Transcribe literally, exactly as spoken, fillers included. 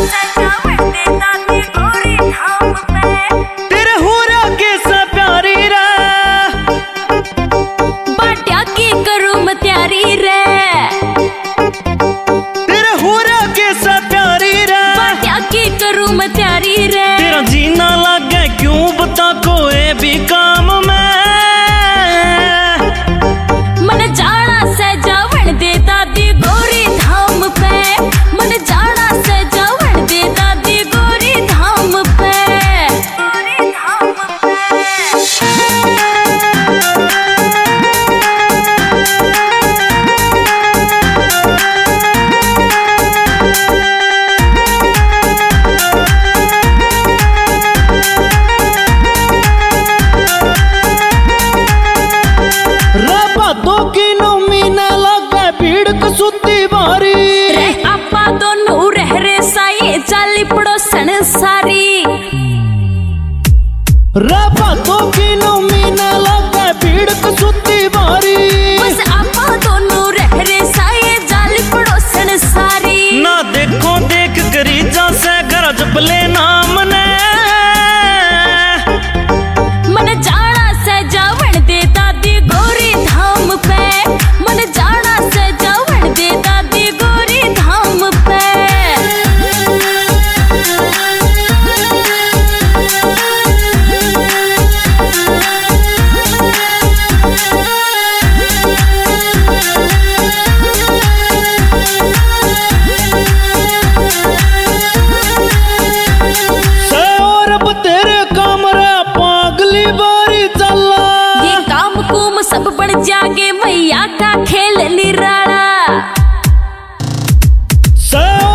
तेरा जीना लागे क्यों बता कोई भी काम में मन जाना से जावन दे दादी गोरी धाम पे मन जाना से जावन दे दादी गोरी धाम पे गोरी धाम पे चाली पड़ोसन सारी रापा तो की मीना लगे भीड़ कसुती बारी बस आपा दोनों रह रे साये जाली पड़ोसन सारी ना देखो देख करी जा से घर जपले नाम ने मन जाना से जावन दे दादी गोरी धाम पे मन जाना से जावन दे दादी गोरी धाम पे सब बढ़ जागे मैया का खेल निराला।